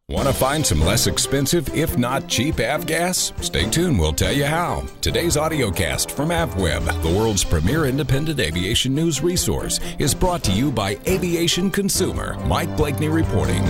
Want to find some less expensive, if not cheap, avgas? Stay tuned, we'll tell you how. Today's audiocast from AvWeb, the world's premier independent aviation news resource, is brought to you by Aviation Consumer. Mike Blakeney reporting.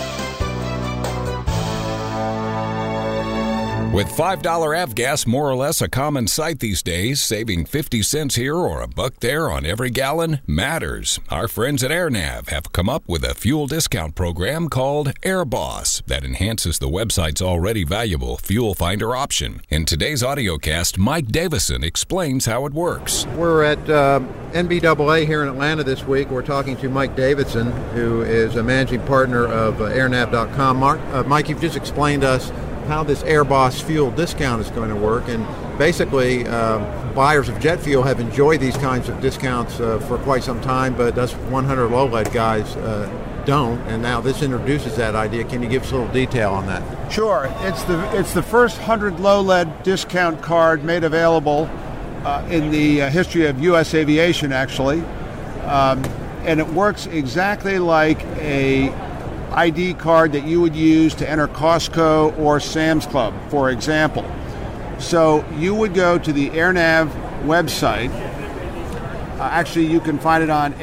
With $5 avgas more or less a common sight these days, saving 50 cents here or $1 there on every gallon matters. Our friends at AirNav have come up with a fuel discount program called AirBoss that enhances the website's already valuable fuel finder option. In today's audiocast, Mike Davison explains how it works. We're at NBAA here in Atlanta this week. We're talking to Mike Davison, who is a managing partner of airnav.com. Mike, you've just explained to us how this AirBoss fuel discount is going to work, and basically buyers of jet fuel have enjoyed these kinds of discounts for quite some time, but us 100 low-lead guys don't, and now this introduces that idea. Can you give us a little detail on that? Sure. It's the first 100 low-lead discount card made available in the history of U.S. aviation, actually, and it works exactly like a ID card that you would use to enter Costco or Sam's Club, for example. So you would go to the AirNav website. Actually, you can find it on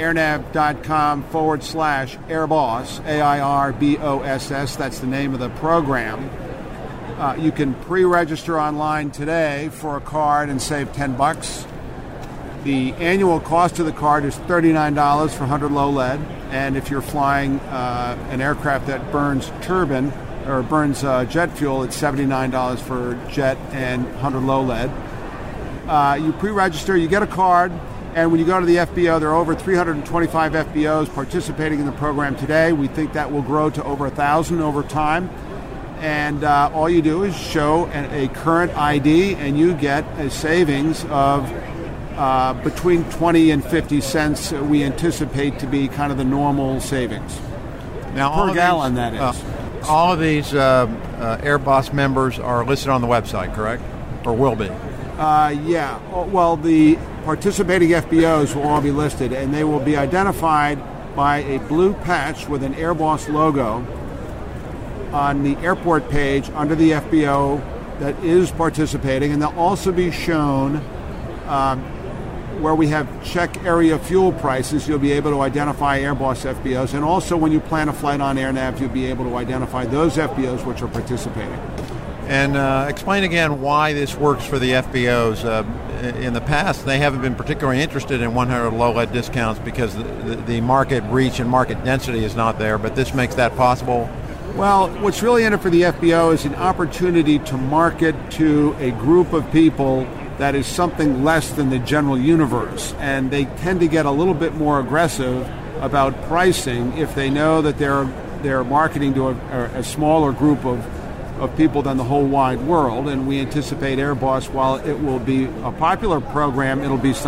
airnav.com/airboss, AIRBOSS. That's the name of the program. You can pre-register online today for a card and save $10. The annual cost of the card is $39 for 100 low lead, and if you're flying an aircraft that burns turbine or burns jet fuel, it's $79 for jet and 100 low lead. You pre-register, you get a card, and when you go to the FBO, there are over 325 FBOs participating in the program today. We think that will grow to over 1,000 over time. And all you do is show a current ID, and you get a savings of between 20 and 50 cents we anticipate to be kind of the normal savings. Now, per gallon, that is. All of these AirBoss members are listed on the website, correct? Or will be? Yeah. Well, the participating FBOs will all be listed, and they will be identified by a blue patch with an AirBoss logo on the airport page under the FBO that is participating, and they'll also be shown where we have check area fuel prices. You'll be able to identify AirBoss FBOs, and also when you plan a flight on AirNav, you'll be able to identify those FBOs which are participating. And explain again why this works for the FBOs. In the past, they haven't been particularly interested in 100 low-lead discounts because the market reach and market density is not there, but this makes that possible. Well, what's really in it for the FBO is an opportunity to market to a group of people that is something less than the general universe, and they tend to get a little bit more aggressive about pricing if they know that they're marketing to a smaller group of people than the whole wide world. And we anticipate AirBoss, while it will be a popular program, it'll be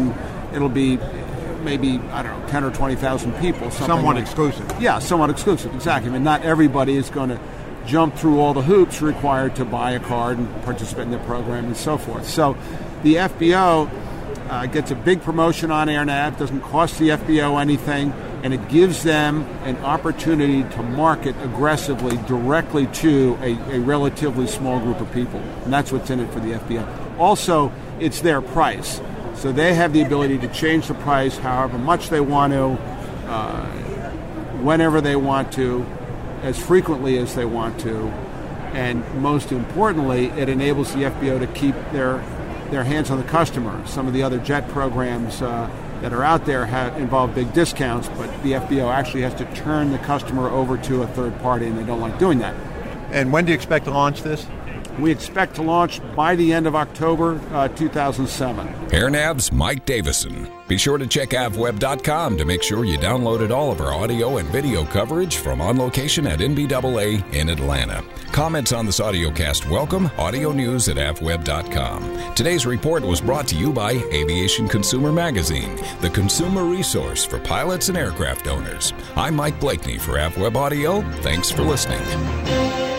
maybe, 10 or 20,000 people. Somewhat exclusive. Yeah, somewhat exclusive, exactly. I mean, not everybody is going to jump through all the hoops required to buy a card and participate in the program and so forth. So the FBO gets a big promotion on AirNav, doesn't cost the FBO anything, and it gives them an opportunity to market aggressively directly to a relatively small group of people. And that's what's in it for the FBO. Also, it's their price. So they have the ability to change the price however much they want to, whenever they want to, as frequently as they want to, and most importantly, it enables the FBO to keep their hands on the customer. Some of the other jet programs that are out there involve big discounts, but the FBO actually has to turn the customer over to a third party, and they don't like doing that. And when do you expect to launch this? We expect to launch by the end of October 2007. AirNav's Mike Davison. Be sure to check avweb.com to make sure you downloaded all of our audio and video coverage from On Location at NBAA in Atlanta. Comments on this audiocast welcome. Audio news at avweb.com. Today's report was brought to you by Aviation Consumer Magazine, the consumer resource for pilots and aircraft owners. I'm Mike Blakeney for AvWeb Audio. Thanks for listening.